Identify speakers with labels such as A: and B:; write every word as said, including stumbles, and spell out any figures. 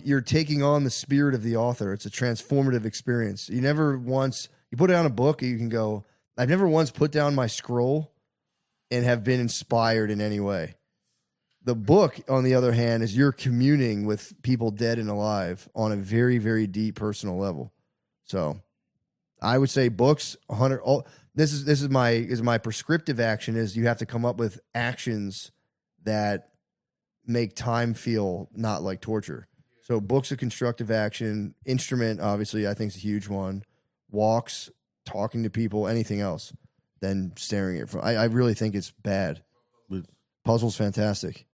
A: you're taking on the spirit of the author. It's a transformative experience. You never once you put down a book, you can go. I've never once put down my scroll and have been inspired in any way. The book, on the other hand, is you're communing with people dead and alive on a very, very deep personal level. So, I would say books. one hundred. All, this is this is my is my prescriptive action. Is you have to come up with actions that make time feel not like torture. So, books of constructive action. Instrument, obviously, I think is a huge one. Walks, talking to people, anything else than staring at it. I, I really think it's bad. Puzzle's fantastic.